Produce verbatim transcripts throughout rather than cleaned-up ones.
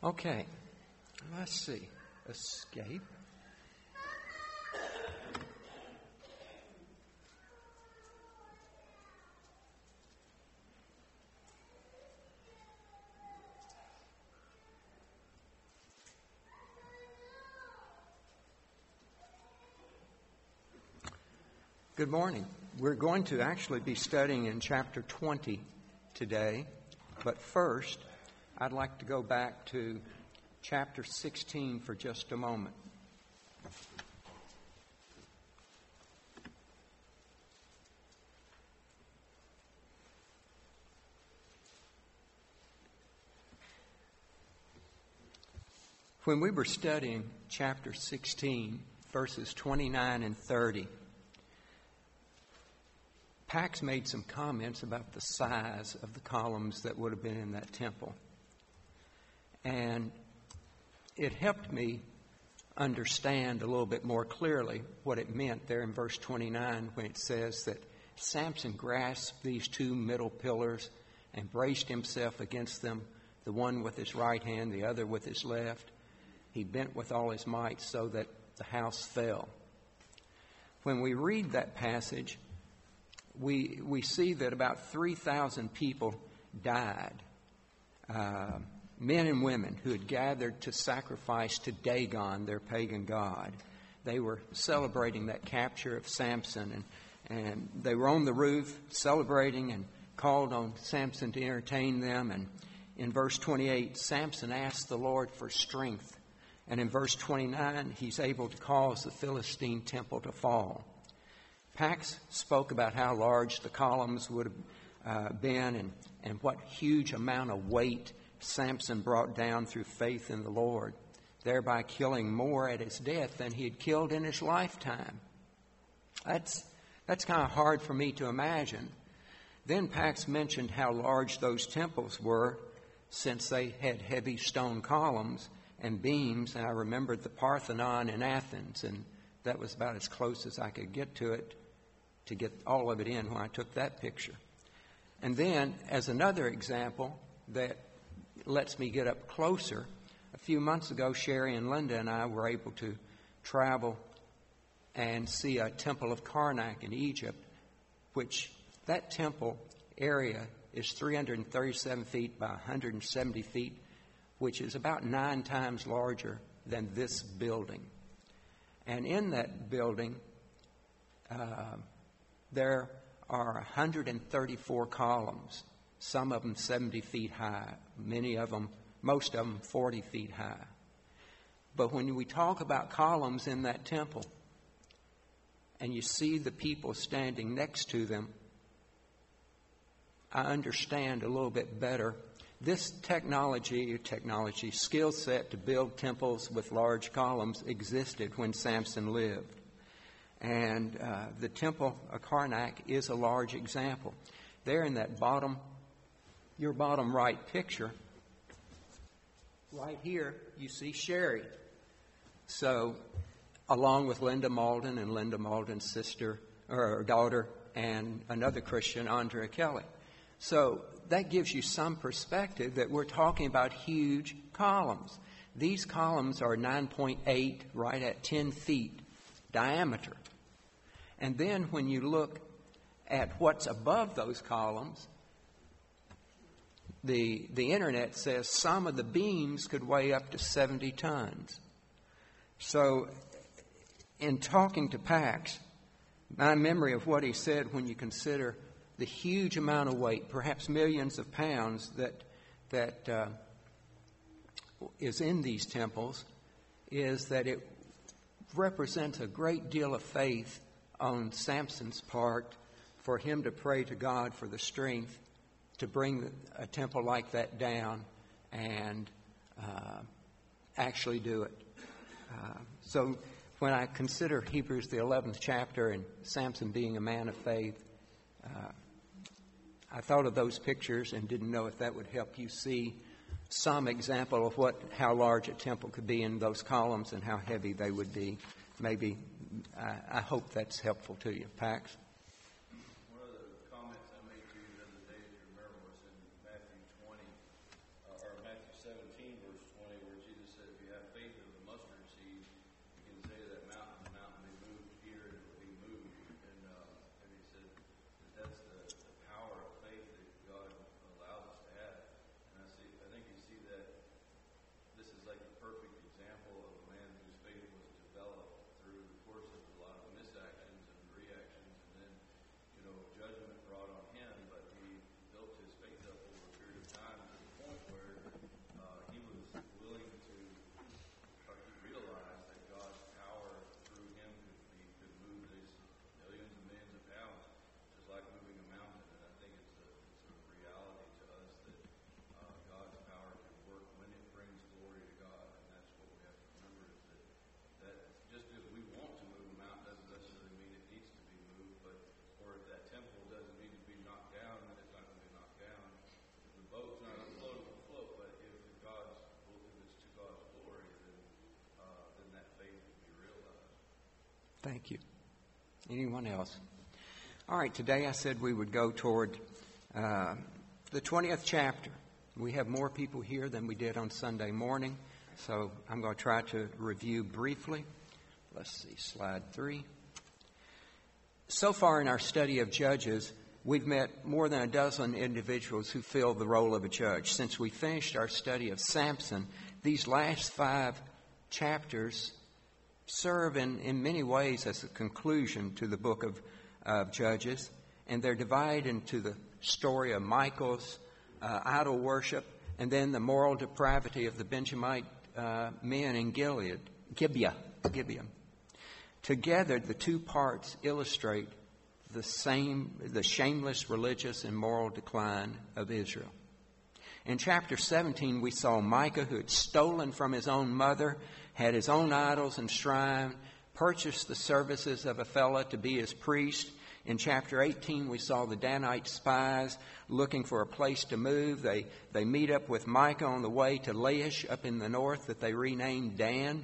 Okay, let's see. Escape. Good morning. We're going to actually be studying in chapter twenty today, but first I'd like to go back to chapter sixteen for just a moment. When we were studying chapter sixteen, verses twenty-nine and thirty, Pax made some comments about the size of the columns that would have been in that temple. And it helped me understand a little bit more clearly what it meant there in verse twenty-nine when it says that Samson grasped these two middle pillars and braced himself against them, the one with his right hand, the other with his left. He bent with all his might so that the house fell. When we read that passage, we we see that about three thousand people died, uh, men and women who had gathered to sacrifice to Dagon, their pagan god. They were celebrating that capture of Samson, and, and they were on the roof celebrating and called on Samson to entertain them. And in verse twenty-eight, Samson asked the Lord for strength. And in verse twenty-nine, he's able to cause the Philistine temple to fall. Pax spoke about how large the columns would have uh, been and, and what huge amount of weight Samson brought down through faith in the Lord, thereby killing more at his death than he had killed in his lifetime. That's, that's kind of hard for me to imagine. Then Pax mentioned how large those temples were since they had heavy stone columns and beams, and I remembered the Parthenon in Athens, and that was about as close as I could get to it, to get all of it in when I took that picture. And then, as another example that lets me get up closer, a few months ago, Sherry and Linda and I were able to travel and see a temple of Karnak in Egypt, which that temple area is three hundred thirty-seven feet by one hundred seventy feet, which is about nine times larger than this building. And in that building, uh, there are one hundred thirty-four columns, some of them seventy feet high, many of them, most of them forty feet high. But when we talk about columns in that temple, and you see the people standing next to them, I understand a little bit better. This technology, technology skill set to build temples with large columns existed when Samson lived. And uh, the temple of Karnak is a large example. There in that bottom, your bottom right picture, right here, you see Sherry. So, along with Linda Malden and Linda Malden's sister, or daughter, and another Christian, Andrea Kelly. So that gives you some perspective that we're talking about huge columns. These columns are nine point eight, right at ten feet diameter. And then when you look at what's above those columns, the, the internet says some of the beams could weigh up to seventy tons. So in talking to Pax, my memory of what he said when you consider the huge amount of weight, perhaps millions of pounds, that that uh, is in these temples, is that it represents a great deal of faith on Samson's part for him to pray to God for the strength to bring a temple like that down and uh, actually do it. Uh, so when I consider Hebrews, the eleventh chapter, and Samson being a man of faith, uh, I thought of those pictures and didn't know if that would help you see some example of what how large a temple could be in those columns and how heavy they would be. Maybe, I, I hope that's helpful to you. Pax? One of the comments I made to you the other day, if you remember, was in Matthew twenty, uh, or Matthew seventeen, verse twenty, Thank you. Anyone else? All right, today I said we would go toward uh, the twentieth chapter. We have more people here than we did on Sunday morning, so I'm going to try to review briefly. Let's see, slide three. So far in our study of Judges, we've met more than a dozen individuals who fill the role of a judge. Since we finished our study of Samson, these last five chapters serve in, in many ways as a conclusion to the book of, of Judges, and they're divided into the story of Michael's uh, idol worship and then the moral depravity of the Benjamite uh, men in Gilead, Gibeah, Gibeah. Together, the two parts illustrate the same, the shameless religious and moral decline of Israel. In chapter seventeen, we saw Micah, who had stolen from his own mother, had his own idols and shrine, purchased the services of a fellow to be his priest. In chapter eighteen, we saw the Danite spies looking for a place to move. They, they meet up with Micah on the way to Laish up in the north that they renamed Dan.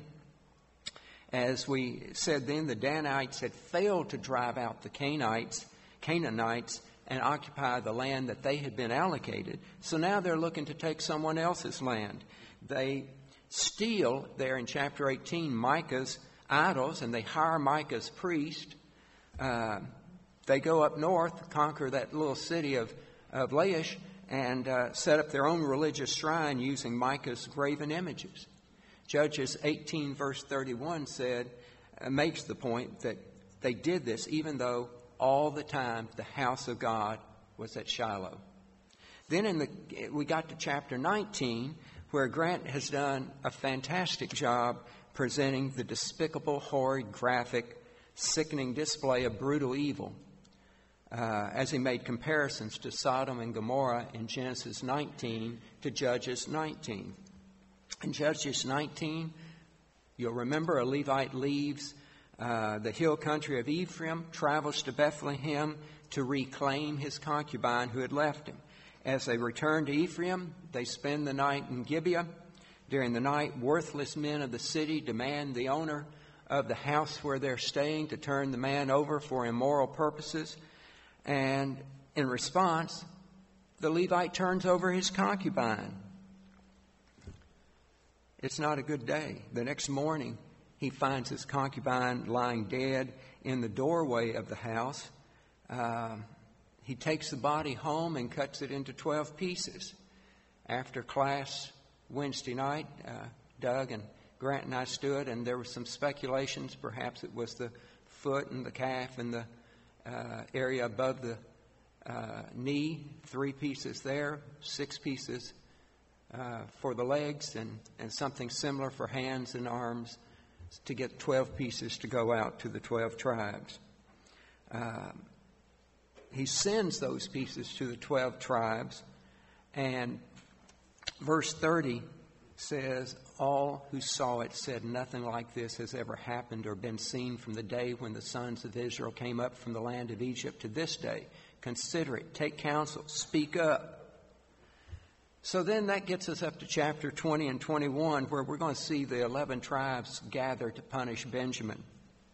As we said then, the Danites had failed to drive out the Canaanites, Canaanites and occupy the land that they had been allocated. So now they're looking to take someone else's land. They steal, there in chapter eighteen, Micah's idols, and they hire Micah's priest. Uh, they go up north, conquer that little city of, of Laish, and uh, set up their own religious shrine using Micah's graven images. Judges eighteen, verse thirty-one said, uh, makes the point that they did this even though all the time the house of God was at Shiloh. Then in the we got to chapter nineteen, where Grant has done a fantastic job presenting the despicable, horrid, graphic, sickening display of brutal evil, uh, as he made comparisons to Sodom and Gomorrah in Genesis nineteen to Judges nineteen. In Judges nineteen, you'll remember a Levite leaves uh, the hill country of Ephraim, travels to Bethlehem to reclaim his concubine who had left him. As they return to Ephraim, they spend the night in Gibeah. During the night, worthless men of the city demand the owner of the house where they're staying to turn the man over for immoral purposes. And in response, the Levite turns over his concubine. It's not a good day. The next morning, he finds his concubine lying dead in the doorway of the house. Uh, he takes the body home and cuts it into twelve pieces. After class Wednesday night, uh, Doug and Grant and I stood, and there were some speculations. Perhaps it was the foot and the calf and the uh, area above the uh, knee. Three pieces there, six pieces Uh, for the legs, and, and something similar for hands and arms, to get twelve pieces to go out to the twelve tribes. Uh, he sends those pieces to the twelve tribes, and verse thirty says, all who saw it said nothing like this has ever happened or been seen from the day when the sons of Israel came up from the land of Egypt to this day. Consider it, take counsel, speak up. So then that gets us up to chapter twenty and twenty-one, where we're going to see the eleven tribes gather to punish Benjamin.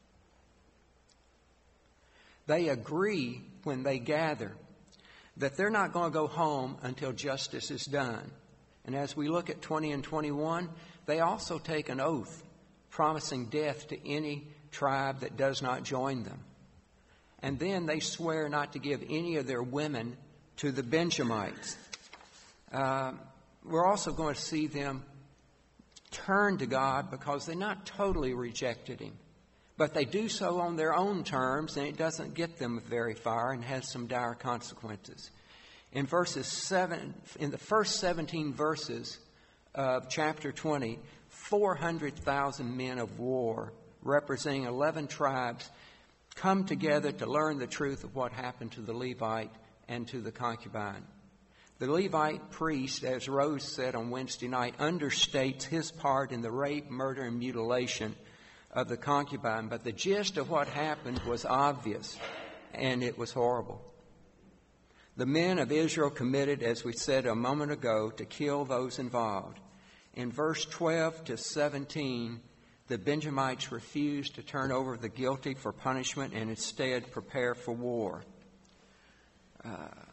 They agree when they gather that they're not going to go home until justice is done. And as we look at twenty and twenty-one, they also take an oath promising death to any tribe that does not join them. And then they swear not to give any of their women to the Benjamites. Uh, we're also going to see them turn to God because they not totally rejected Him, but they do so on their own terms, and it doesn't get them very far and has some dire consequences. In verses seven, in the first seventeen verses of chapter twenty, four hundred thousand men of war, representing eleven tribes, come together to learn the truth of what happened to the Levite and to the concubine. The Levite priest, as Rose said on Wednesday night, understates his part in the rape, murder, and mutilation of the concubine. But the gist of what happened was obvious, and it was horrible. The men of Israel committed, as we said a moment ago, to kill those involved. In verse twelve to seventeen, the Benjamites refused to turn over the guilty for punishment and instead prepare for war. Uh,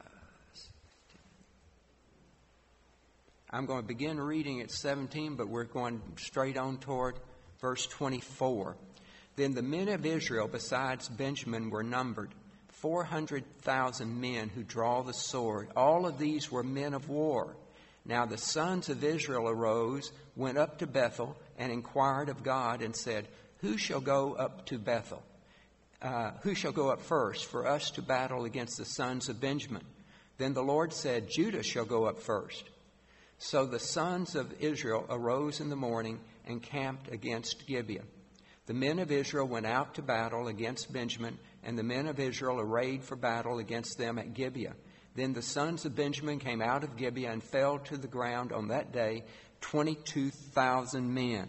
I'm going to begin reading at seventeen, but we're going straight on toward verse twenty-four. Then the men of Israel, besides Benjamin, were numbered, four hundred thousand men who draw the sword. All of these were men of war. Now the sons of Israel arose, went up to Bethel, and inquired of God, and said, Who shall go up to Bethel? Uh, who shall go up first for us to battle against the sons of Benjamin? Then the Lord said, Judah shall go up first. So the sons of Israel arose in the morning and camped against Gibeah. The men of Israel went out to battle against Benjamin, and the men of Israel arrayed for battle against them at Gibeah. Then the sons of Benjamin came out of Gibeah and fell to the ground on that day, twenty-two thousand men.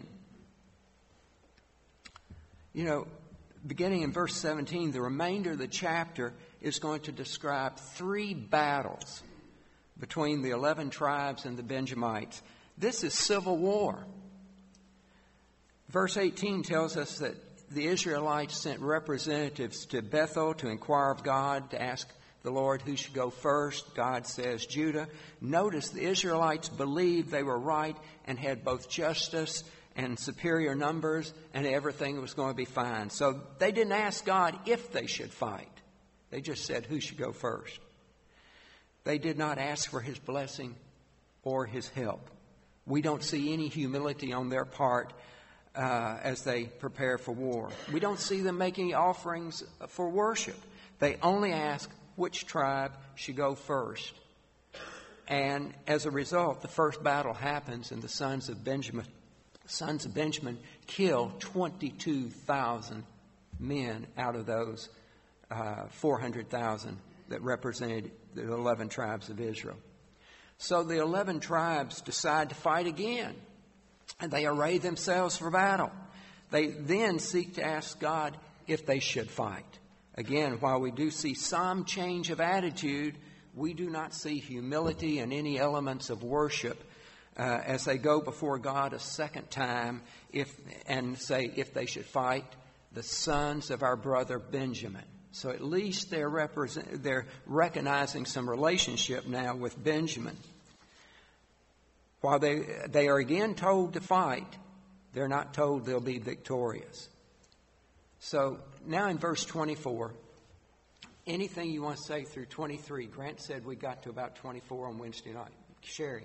You know, beginning in verse seventeen, the remainder of the chapter is going to describe three battles between the eleven tribes and the Benjamites. This is civil war. Verse eighteen tells us that the Israelites sent representatives to Bethel to inquire of God, to ask the Lord who should go first. God says Judah. Notice the Israelites believed they were right and had both justice and superior numbers, and everything was going to be fine. So they didn't ask God if they should fight. They just said who should go first. They did not ask for his blessing or his help. We don't see any humility on their part uh, as they prepare for war. We don't see them making offerings for worship. They only ask which tribe should go first. And as a result, the first battle happens, and the sons of Benjamin, sons of Benjamin kill twenty-two thousand men out of those uh, four hundred thousand that represented the eleven tribes of Israel. So the eleven tribes decide to fight again, and they array themselves for battle. They then seek to ask God if they should fight. Again, while we do see some change of attitude, we do not see humility and any elements of worship uh, as they go before God a second time if and say if they should fight the sons of our brother Benjamin. So at least they're, represent, they're recognizing some relationship now with Benjamin. While they, they are again told to fight, they're not told they'll be victorious. So now in verse twenty-four, anything you want to say through twenty-three? Grant said we got to about twenty-four on Wednesday night. Sherry.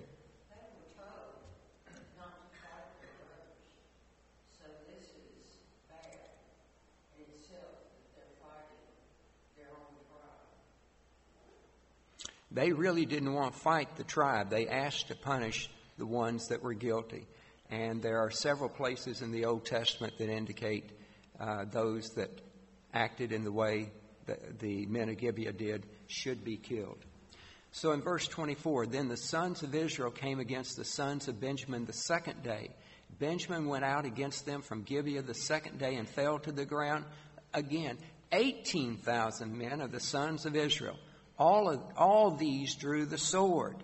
They really didn't want to fight the tribe. They asked to punish the ones that were guilty. And there are several places in the Old Testament that indicate uh, those that acted in the way that the men of Gibeah did should be killed. So in verse twenty-four, then the sons of Israel came against the sons of Benjamin the second day. Benjamin went out against them from Gibeah the second day and fell to the ground. Again, eighteen thousand men of the sons of Israel. All of, all these drew the sword.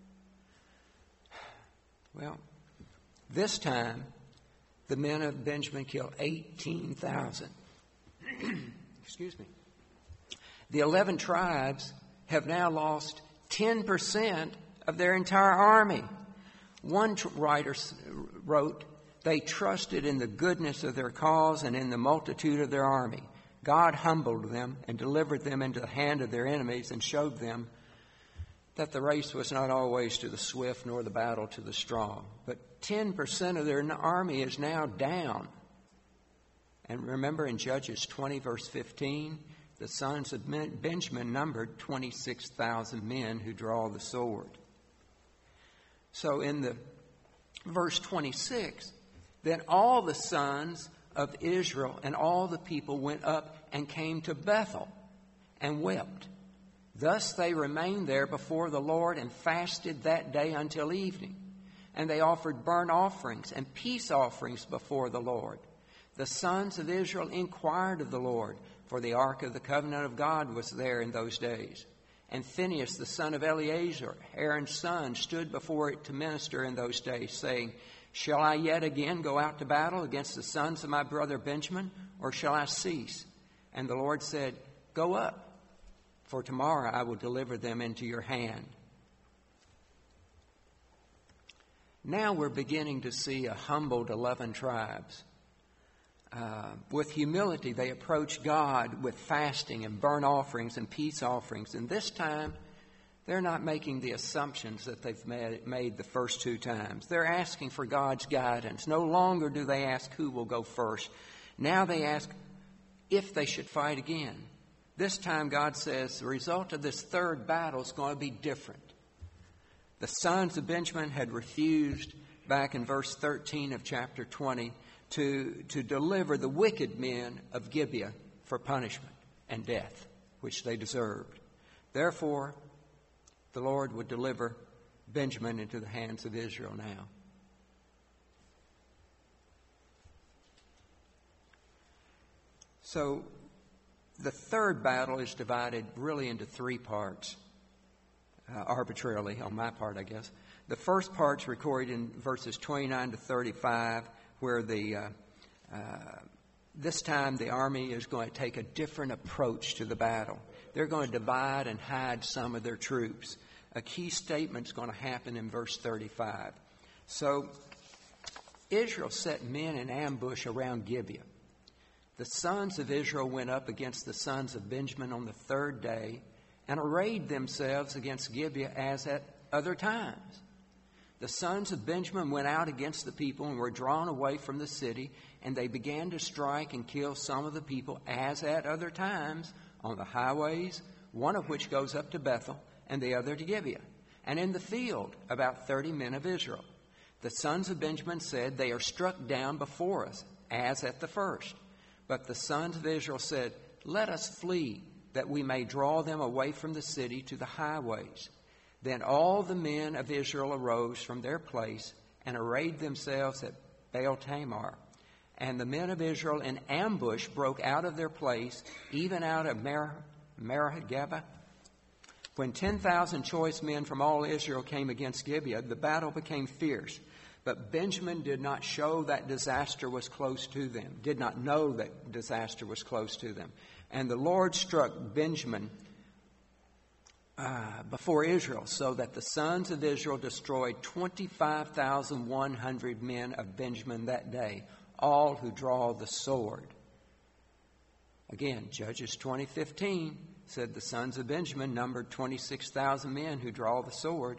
Well, this time, the men of Benjamin killed eighteen thousand. Excuse me. The eleven tribes have now lost ten percent of their entire army. One writer wrote, they trusted in the goodness of their cause and in the multitude of their army. God humbled them and delivered them into the hand of their enemies and showed them that the race was not always to the swift nor the battle to the strong. But ten percent of their army is now down. And remember in Judges twenty, verse fifteen, the sons of Benjamin numbered twenty-six thousand men who draw the sword. So in the verse twenty-six, then all the sons of Israel and all the people went up and came to Bethel and wept. Thus they remained there before the Lord and fasted that day until evening. And they offered burnt offerings and peace offerings before the Lord. The sons of Israel inquired of the Lord, for the ark of the covenant of God was there in those days. And Phinehas, the son of Eleazar, Aaron's son, stood before it to minister in those days, saying, Shall I yet again go out to battle against the sons of my brother Benjamin, or shall I cease? And the Lord said, Go up, for tomorrow I will deliver them into your hand. Now we're beginning to see a humbled eleven tribes. Uh, with humility, they approach God with fasting and burnt offerings and peace offerings. And this time, they're not making the assumptions that they've made, made the first two times. They're asking for God's guidance. No longer do they ask who will go first. Now they ask if they should fight again. This time, God says the result of this third battle is going to be different. The sons of Benjamin had refused, back in verse thirteen of chapter twenty, to, to deliver the wicked men of Gibeah for punishment and death, which they deserved. Therefore, the Lord would deliver Benjamin into the hands of Israel now. So, the third battle is divided really into three parts, uh, arbitrarily on my part, I guess. The first part's recorded in verses twenty-nine to thirty-five, where the uh, uh, this time the army is going to take a different approach to the battle. They're going to divide and hide some of their troops. A key statement is going to happen in verse thirty-five. So, Israel set men in ambush around Gibeah. The sons of Israel went up against the sons of Benjamin on the third day and arrayed themselves against Gibeah as at other times. The sons of Benjamin went out against the people and were drawn away from the city, and they began to strike and kill some of the people as at other times on the highways, one of which goes up to Bethel and the other to Gibeah, and in the field about thirty men of Israel. The sons of Benjamin said, They are struck down before us, as at the first. But the sons of Israel said, Let us flee, that we may draw them away from the city to the highways. Then all the men of Israel arose from their place and arrayed themselves at Baal Tamar. And the men of Israel in ambush broke out of their place, even out of Merah-Geba. When ten thousand choice men from all Israel came against Gibeah, the battle became fierce. But Benjamin did not show that disaster was close to them, did not know that disaster was close to them. And the Lord struck Benjamin uh, before Israel, so that the sons of Israel destroyed twenty-five thousand one hundred men of Benjamin that day, all who draw the sword. Again, Judges twenty fifteen said the sons of Benjamin numbered twenty-six thousand men who draw the sword.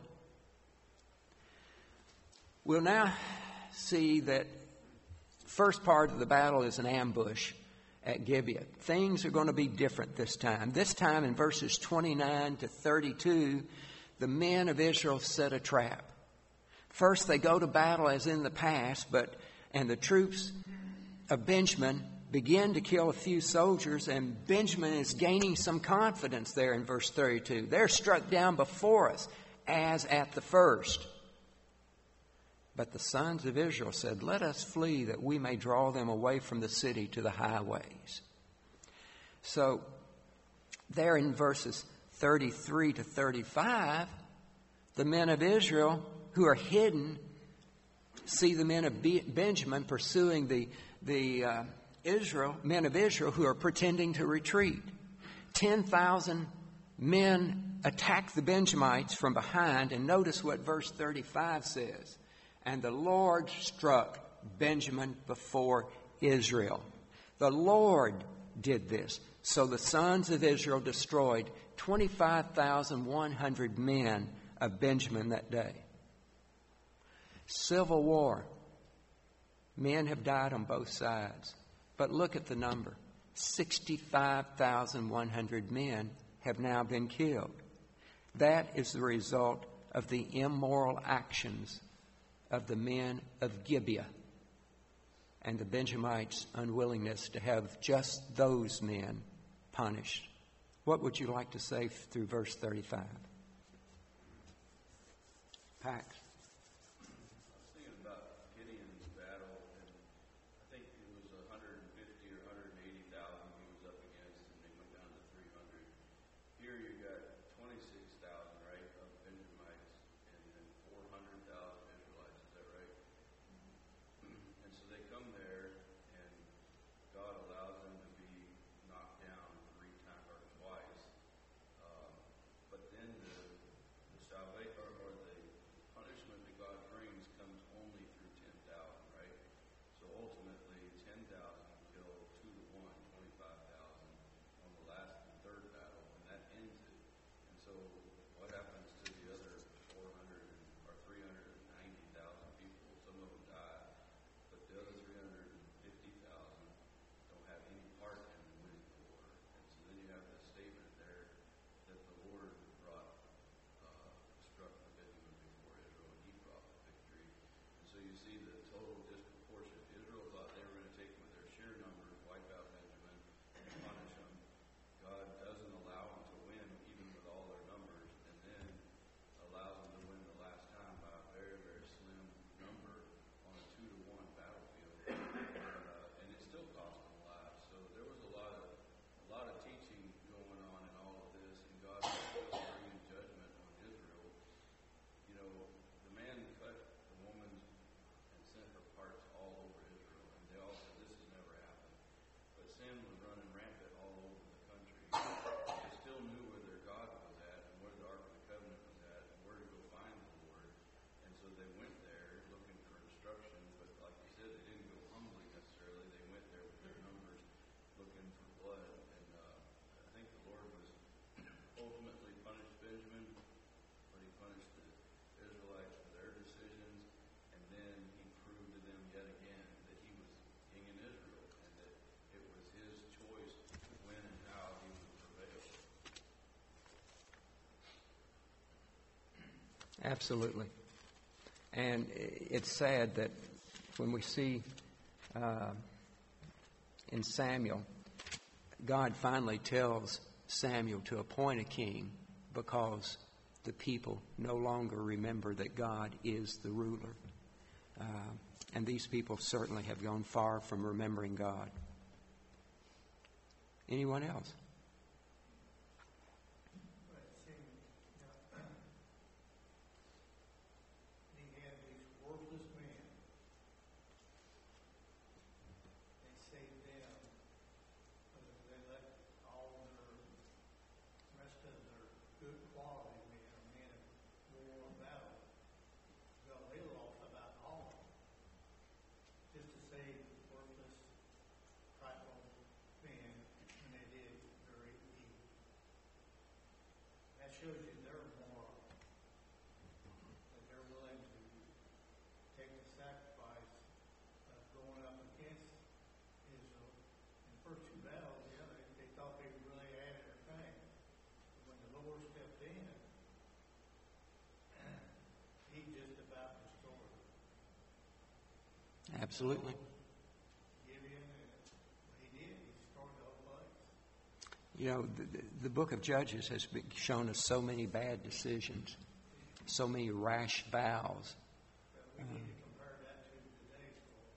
We'll now see that first part of the battle is an ambush at Gibeah. Things are going to be different this time. This time in verses twenty-nine to thirty-two, the men of Israel set a trap. First, they go to battle as in the past, but and the troops of Benjamin begin to kill a few soldiers, and Benjamin is gaining some confidence there in verse thirty-two. They're struck down before us, as at the first. But the sons of Israel said, Let us flee, that we may draw them away from the city to the highways. So, there in verses thirty-three to thirty-five, the men of Israel who are hidden see the men of Benjamin pursuing the, the uh, Israel, men of Israel who are pretending to retreat. ten thousand men attack the Benjamites from behind, and notice what verse thirty-five says. And the Lord struck Benjamin before Israel. The Lord did this. So the sons of Israel destroyed twenty-five thousand one hundred men of Benjamin that day. Civil war. Men have died on both sides. But look at the number. sixty-five thousand one hundred men have now been killed. That is the result of the immoral actions of the men of Gibeah and the Benjamites' unwillingness to have just those men punished. What would you like to say through verse thirty-five? Pax. I was thinking about Gideon's battle, and I think it was one hundred fifty or one hundred eighty thousand he was up against, and they went down to three hundred. Here you got twenty-six Absolutely. And it's sad that when we see uh, in Samuel, God finally tells Samuel to appoint a king because the people no longer remember that God is the ruler. Uh, and these people certainly have gone far from remembering God. Anyone else? Shows you they're moral, that they're willing to take the sacrifice of going up against Israel. In the first two battles, yeah, they, they thought they really had everything. But when the Lord stepped in, he just about destroyed them. Absolutely. Gideon, what he did, he destroyed the whole place. You know, the, the book of Judges has been shown us so many bad decisions, so many rash vows. But we need to compare that to today's world.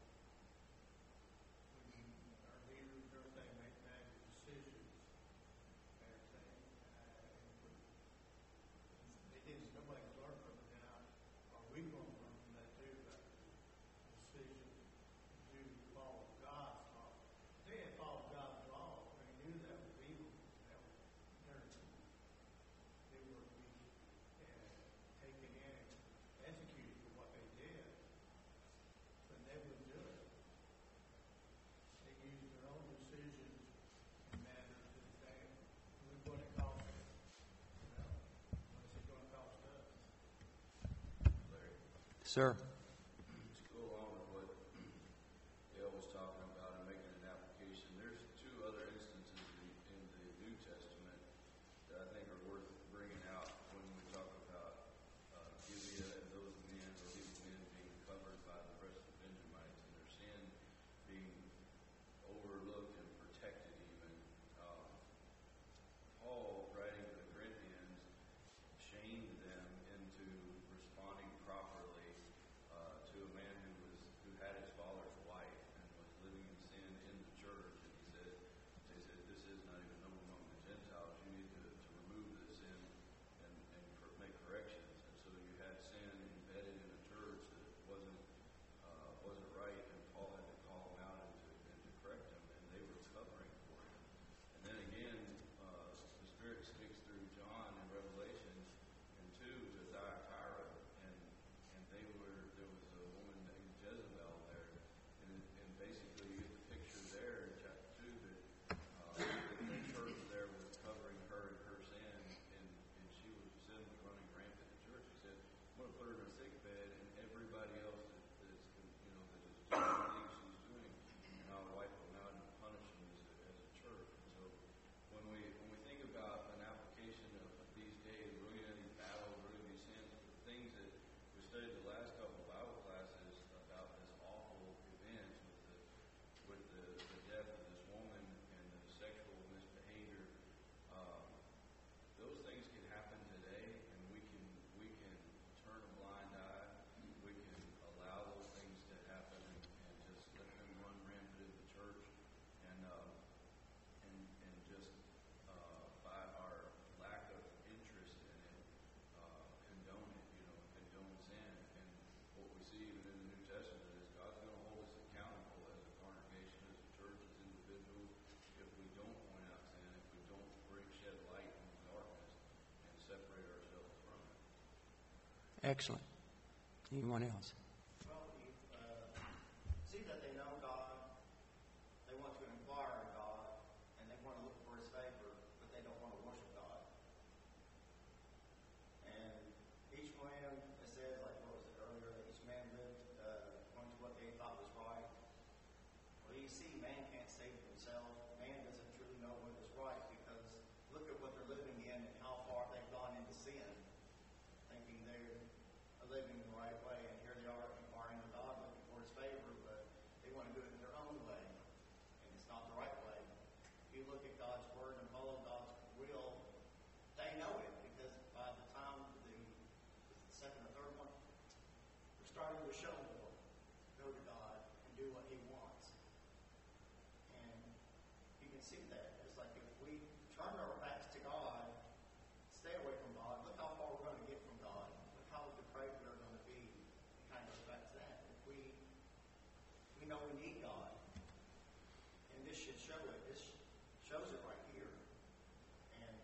When our leaders, everything, make bad decisions, everything. Uh, they didn't, nobody's learned from it now. Are we going to learn from that too? About the decision to follow God's law. They had followed God's law. They knew that was evil. That was dirty. They were to be uh, taken in and executed for what they did. But they wouldn't do it. They used their own decisions and matters to say, look what it cost us. You know, what's it going to cost us? Larry, Sir? to go along with what Dale was talking about and making an application, there's two other instances in, in the New Testament that I think are worth bringing out when we talk about uh, Gibeah and those men or these men being covered by the rest of the Benjamites and their sin being overlooked and protected even. Um, Paul, writing to the Corinthians, shamed them into responding properly uh, to a man who was who had his father's wife and was living in sin in the church. And he said, they said, this is not even known among the Gentiles. You need to, to remove this sin and, and cor- make corrections. And so you had sin embedded in a church that wasn't uh, wasn't right, and Paul had to call them out and to, and to correct them, and they were covering for him. And then again, uh, the Spirit speaks through John in Revelation and two to Thyatira, and and they were there was a woman named Jezebel there, and and basically you get the picture there in chapter two that uh, the church there was covering her and her sin, and and she was sin was running rampant in the church. He said, "I'm going to put her in a sick bed, and everybody else that, that's you know that is doing the things she's doing, and I'll wipe them out and punish them as a, as a church." And so when we when we think about an application of, of these days, we're looking at these battles, we're looking at these sins, the things that we studied the last couple of Bible classes about this awful event with the with the, the death of this woman and the sexual misbehavior. Um, those things can happen today, and we can we can turn a blind eye. We can allow those things to happen and, and just let them run rampant in the church, and um, and and just uh, by our lack of interest in it, uh, condone it. You know, condone sin. And what we see even in the New Testament is God's going to hold us accountable as a congregation, as a church, as individuals, if we don't point out sin, if we don't bring shed light on the darkness and separate ourselves from it. Excellent. Anyone else? Well, you uh, see that they know God, they want to inquire of God, and they want to look for His favor, but they don't want to worship God. And each man, it says, like what was it earlier, that each man lived uh, according to what they thought was right. Well, you see, man can't save himself. Man doesn't truly know what is right because look at what they're living in and how far they've gone into sin, thinking they're are living the right way, and here they are inquiring of God, looking for His favor, but they want to do it in their own way, and it's not the right way. If you look at God's Word and follow God's will, they know it, because by the time the, the second or third one, they're starting to show more, go to God and do what He wants. And you can see that. It's like if we turn our backs to God, stay away from God, look how far we're going to get from God. Look how depraved we're going to be. It kind of goes back to that. If we we know we need God, and this should show it. This shows it right here. And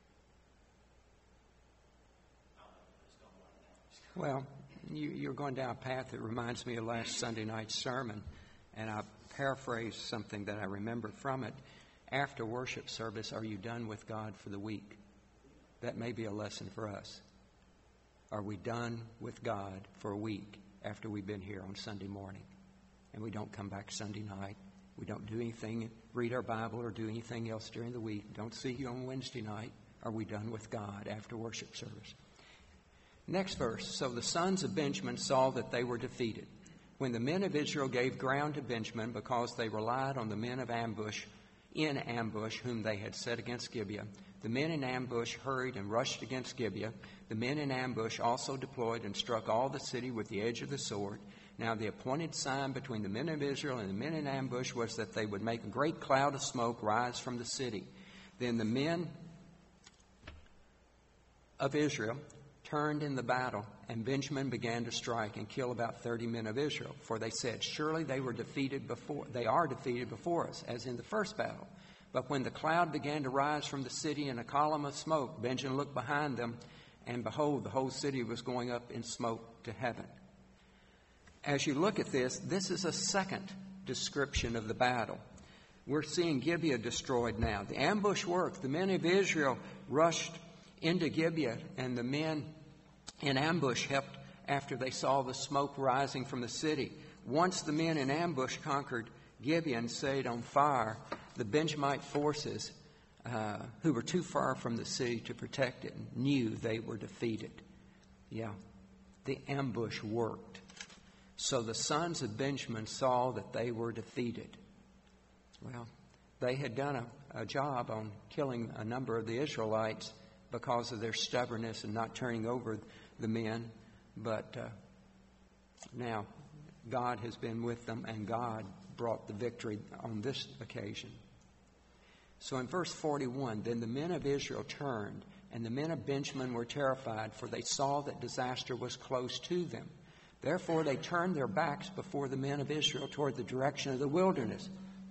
I don't know, it's going right now. Well, you, you're going down a path that reminds me of last Sunday night's sermon, and I paraphrase something that I remember from it. After worship service, are you done with God for the week? That may be a lesson for us. Are we done with God for a week after we've been here on Sunday morning? And we don't come back Sunday night. We don't do anything, read our Bible or do anything else during the week. Don't see you on Wednesday night. Are we done with God after worship service? Next verse. So the sons of Benjamin saw that they were defeated. When the men of Israel gave ground to Benjamin because they relied on the men of ambush, in ambush, whom they had set against Gibeah, the men in ambush hurried and rushed against Gibeah. The men in ambush also deployed and struck all the city with the edge of the sword. Now the appointed sign between the men of Israel and the men in ambush was that they would make a great cloud of smoke rise from the city. Then the men of Israel turned in the battle, and Benjamin began to strike and kill about thirty men of Israel. For they said, surely they were defeated before, they are defeated before us, as in the first battle. But when the cloud began to rise from the city in a column of smoke, Benjamin looked behind them, and behold, the whole city was going up in smoke to heaven. As you look at this, this is a second description of the battle. We're seeing Gibeah destroyed now. The ambush worked. The men of Israel rushed into Gibeah, and the men in ambush helped after they saw the smoke rising from the city. Once the men in ambush conquered Gibeah and set it on fire, the Benjamite forces, uh, who were too far from the city to protect it, knew they were defeated. Yeah, the ambush worked. So the sons of Benjamin saw that they were defeated. Well, they had done a, a job on killing a number of the Israelites because of their stubbornness and not turning over the men. But uh, now God has been with them, and God brought the victory on this occasion. So in verse forty-one, then the men of Israel turned, and the men of Benjamin were terrified, for they saw that disaster was close to them. Therefore they turned their backs before the men of Israel toward the direction of the wilderness.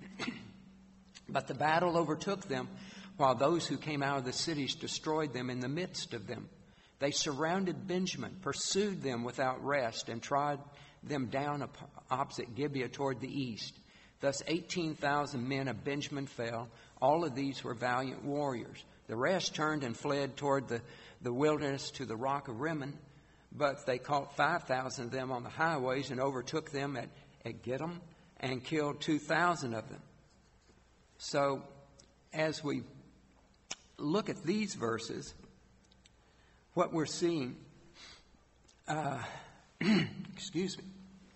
But the battle overtook them, while those who came out of the cities destroyed them in the midst of them. They surrounded Benjamin, pursued them without rest, and trod them down opposite Gibeah toward the east. Thus eighteen thousand men of Benjamin fell. All of these were valiant warriors. The rest turned and fled toward the, the wilderness to the rock of Rimmon. But they caught five thousand of them on the highways and overtook them at, at Gittim and killed two thousand of them. So as we look at these verses, what we're seeing, uh, excuse me,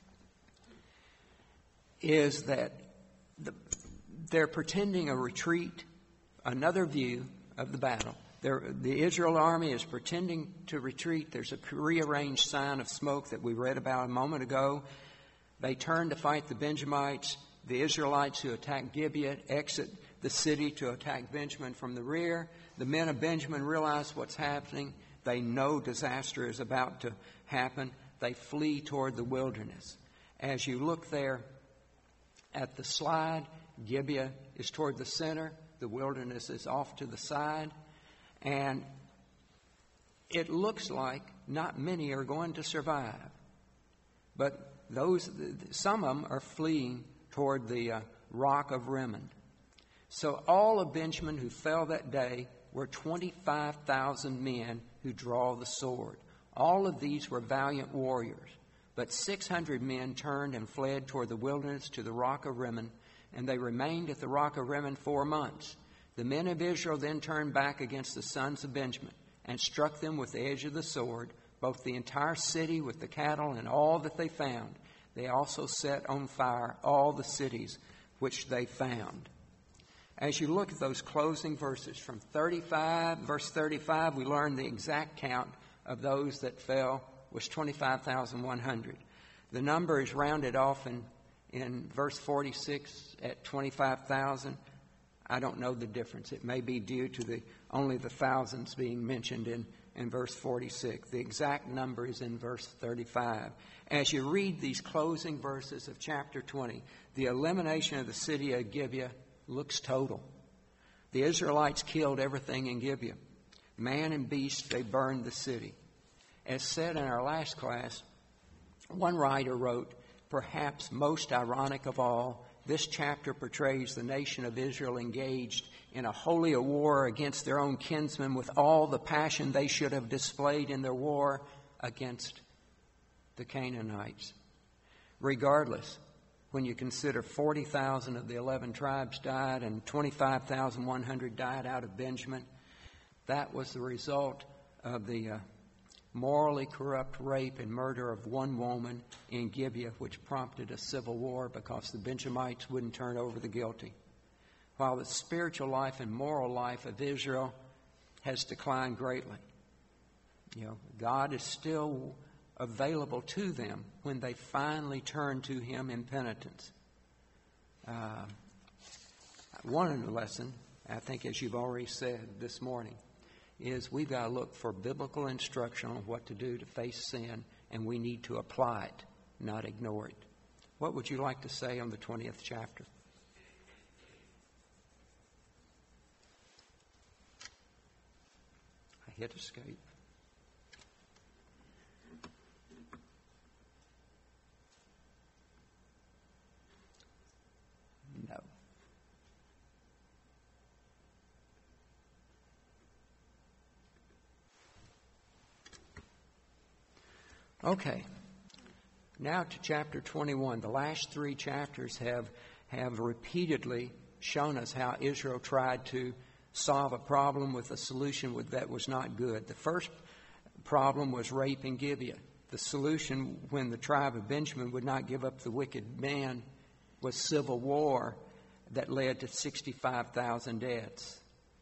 is that the, they're pretending a retreat, another view of the battle. They're, the Israel army is pretending to retreat. There's a prearranged sign of smoke that we read about a moment ago. They turn to fight the Benjamites. The Israelites who attack Gibeah exit the city to attack Benjamin from the rear. The men of Benjamin realize what's happening. They know disaster is about to happen. They flee toward the wilderness. As you look there at the slide, Gibeah is toward the center. The wilderness is off to the side. And it looks like not many are going to survive. But those, some of them are fleeing toward the uh, rock of Rimmon. So all of Benjamin who fell that day were twenty-five thousand men who draw the sword. All of these were valiant warriors. But six hundred men turned and fled toward the wilderness to the rock of Rimmon, and they remained at the rock of Rimmon four months. The men of Israel then turned back against the sons of Benjamin and struck them with the edge of the sword, both the entire city with the cattle and all that they found. They also set on fire all the cities which they found. As you look at those closing verses from thirty-five, verse thirty-five, we learn the exact count of those that fell was twenty-five thousand one hundred. The number is rounded off in, in verse forty-six at twenty-five thousand. I don't know the difference. It may be due to the only the thousands being mentioned in, in verse forty-six. The exact number is in verse thirty-five. As you read these closing verses of chapter twenty, the elimination of the city of Gibeah looks total. The Israelites killed everything in Gibeah. Man and beast, they burned the city. As said in our last class, one writer wrote, perhaps most ironic of all, this chapter portrays the nation of Israel engaged in a holy war against their own kinsmen with all the passion they should have displayed in their war against the Canaanites. Regardless, when you consider forty thousand of the eleven tribes died and twenty-five thousand one hundred died out of Benjamin, that was the result of the uh, morally corrupt rape and murder of one woman in Gibeah, which prompted a civil war because the Benjamites wouldn't turn over the guilty. While the spiritual life and moral life of Israel has declined greatly, you know, God is still available to them when they finally turn to Him in penitence. Uh, one lesson, I think, as you've already said this morning, is we've got to look for biblical instruction on what to do to face sin, and we need to apply it, not ignore it. What would you like to say on the twentieth chapter? I hit escape. No. Okay. Now to chapter twenty-one. The last three chapters have, have repeatedly shown us how Israel tried to solve a problem with a solution that was not good. The first problem was rape in Gibeah. The solution, when the tribe of Benjamin would not give up the wicked man, was civil war that led to sixty-five thousand deaths.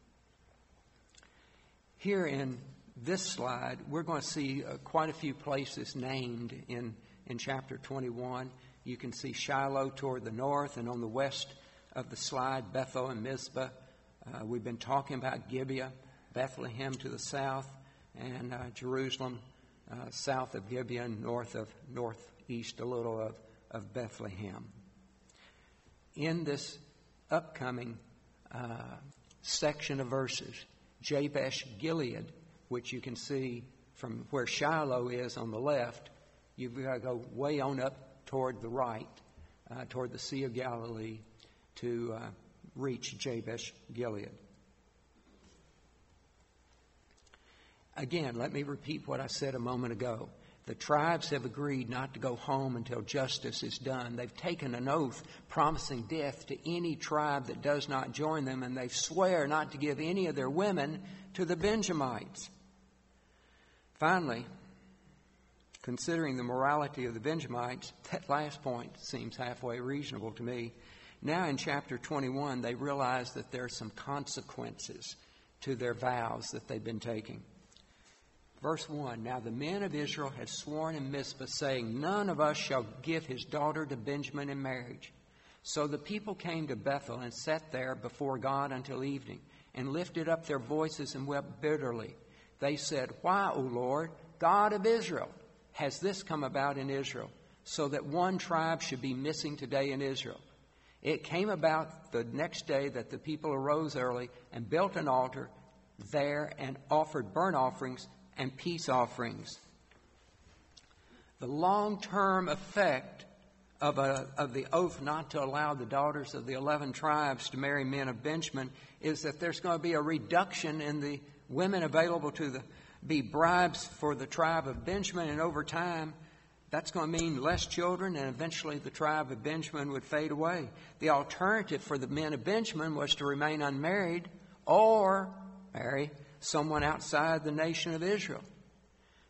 Here in this slide, we're going to see uh, quite a few places named in, in chapter twenty-one. You can see Shiloh toward the north, and on the west of the slide, Bethel and Mizpah. Uh, we've been talking about Gibeah, Bethlehem to the south, and uh, Jerusalem uh, south of Gibeah and north of northeast a little of, of Bethlehem. In this upcoming uh, section of verses, Jabesh Gilead, which you can see from where Shiloh is on the left, you've got to go way on up toward the right, uh, toward the Sea of Galilee, to uh, reach Jabesh Gilead. Again, let me repeat what I said a moment ago. The tribes have agreed not to go home until justice is done. They've taken an oath promising death to any tribe that does not join them, and they swear not to give any of their women to the Benjamites. Finally, considering the morality of the Benjamites, that last point seems halfway reasonable to me. Now in chapter twenty-one, they realize that there are some consequences to their vows that they've been taking. Verse one, now the men of Israel had sworn in Mizpah, saying, none of us shall give his daughter to Benjamin in marriage. So the people came to Bethel and sat there before God until evening, and lifted up their voices and wept bitterly. They said, why, O Lord, God of Israel, has this come about in Israel, so that one tribe should be missing today in Israel? It came about the next day that the people arose early and built an altar there and offered burnt offerings and peace offerings. The long-term effect of, a, of the oath not to allow the daughters of the eleven tribes to marry men of Benjamin is that there's going to be a reduction in the women available to the, be bribes for the tribe of Benjamin, and over time that's going to mean less children, and eventually the tribe of Benjamin would fade away. The alternative for the men of Benjamin was to remain unmarried or marry someone outside the nation of Israel.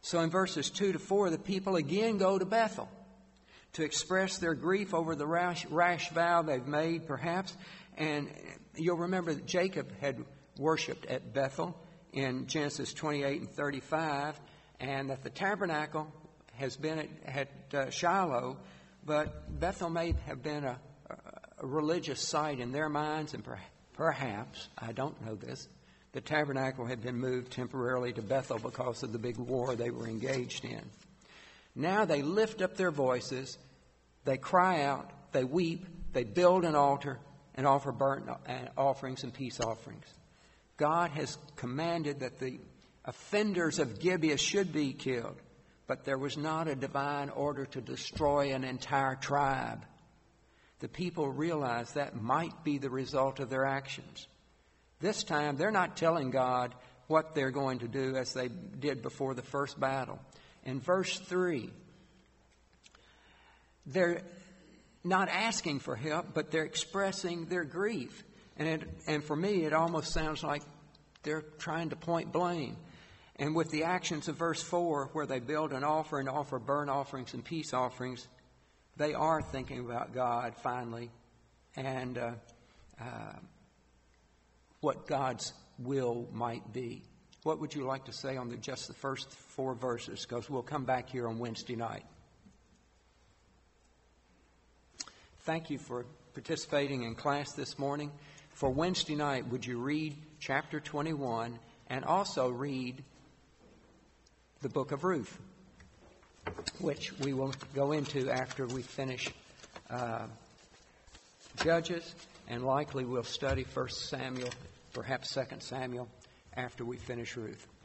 So in verses two to four, the people again go to Bethel to express their grief over the rash, rash vow they've made, perhaps. And you'll remember that Jacob had worshipped at Bethel in Genesis twenty-eight and thirty-five, and that the tabernacle has been at, at uh, Shiloh, but Bethel may have been a, a religious site in their minds, and per, perhaps, I don't know this, the tabernacle had been moved temporarily to Bethel because of the big war they were engaged in. Now they lift up their voices, they cry out, they weep, they build an altar and offer burnt offerings and peace offerings. God has commanded that the offenders of Gibeah should be killed, but there was not a divine order to destroy an entire tribe. The people realized that might be the result of their actions. This time, they're not telling God what they're going to do as they did before the first battle. In verse three, they're not asking for help, but they're expressing their grief. And it, and for me, it almost sounds like they're trying to point blame. And with the actions of verse four, where they build an altar and offer burnt offerings and peace offerings, they are thinking about God finally and uh, uh, what God's will might be. What would you like to say on the, just the first four verses? Because we'll come back here on Wednesday night. Thank you for participating in class this morning. For Wednesday night, would you read chapter twenty-one and also read the book of Ruth, which we will go into after we finish uh, Judges, and likely we'll study First Samuel, perhaps Second Samuel, after we finish Ruth.